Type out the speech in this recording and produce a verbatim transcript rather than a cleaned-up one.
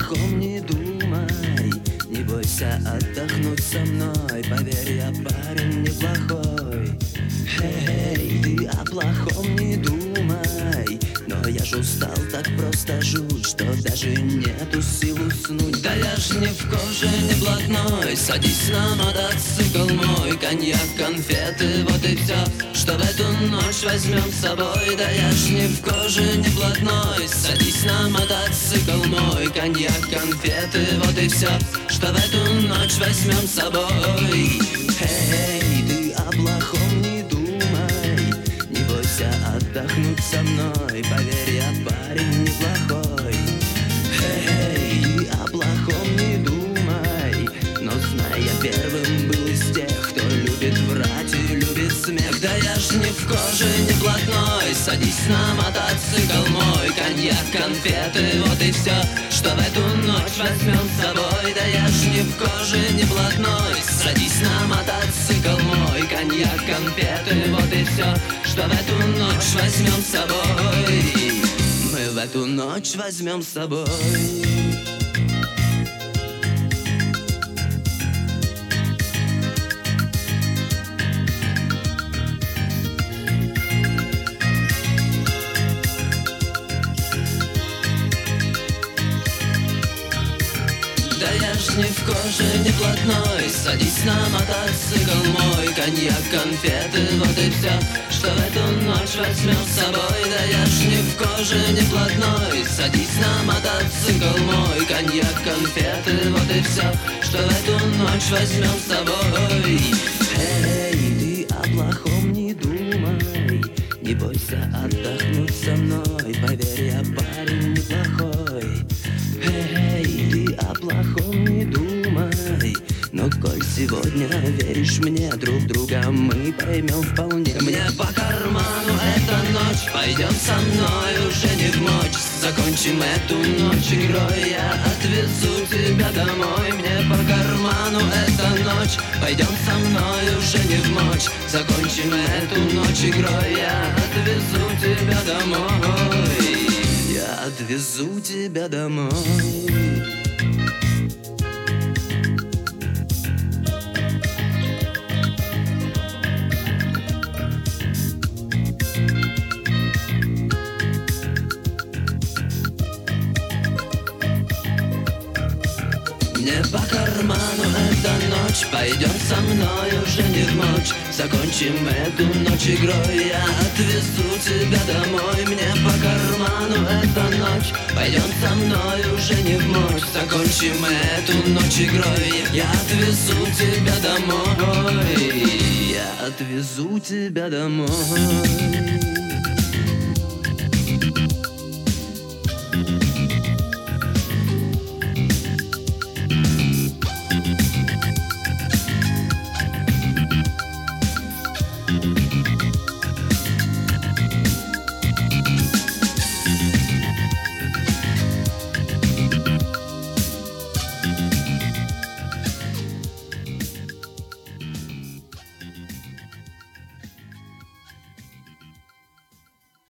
плохом не думай, не бойся отдохнуть со мной. Поверь, я парень неплохой. Эй, ты о плохом не думай, но я ж устал так просто жуть, что даже нету сил уснуть. Да я ж не в коже, не блатной, садись на мотоцикл мой. Коньяк, конфеты, вот и все, что в эту ночь возьмем с собой. Да я ж не в коже, не блатной, садись на мотоцикл мой. Коньяк, конфеты, вот и все, что в эту ночь возьмем с собой. Эй, ты о плохом не думай, не бойся отдохнуть со мной. Поверь, я парень неплохой. Эй, ты о плохом не думай, но знай, я первым был из тех, кто любит врать и любит смех. Да я ж не в коже, не блатной, садись на мотоцикл мой. Коньяк, конфеты, вот и все, что в эту ночь возьмем с собой. Да я ж не в коже, не блатной, садись на мотоцикл мой. Коньяк, конфеты, вот и все, что в эту ночь возьмем с собой. Мы в эту ночь возьмем с собой. Да я ж не в коже, не блатной, садись на мотоцикл мой. Коньяк, конфеты, вот и все, что в эту ночь возьмем с собой. Да я ж не в коже, не блатной, садись на мотоцикл мой. Коньяк, конфеты, вот и все, что в эту ночь возьмем с собой. Эй, ты о плохом не думай, не бойся отдохнуть со мной. Поверь, я парень неплохой. Эй, ты о плохом не думай, но коль сегодня веришь мне, друг друга мы поймем вполне. Мне по карману эта ночь, пойдем со мной уже не в ночь. Закончим эту ночь игрой, я отвезу тебя домой. Мне по карману эта ночь, пойдем со мной уже не в ночь. Закончим эту ночь игрой, я отвезу тебя домой. Я отвезу тебя домой. Мне по карману эта ночь, пойдем со мной уже не в ночь. Закончим эту ночь игрой, я отвезу тебя домой. Мне по карману эта ночь, пойдем со мной уже не в ночь. Закончим эту ночь игрой, я отвезу тебя домой. Я отвезу тебя домой.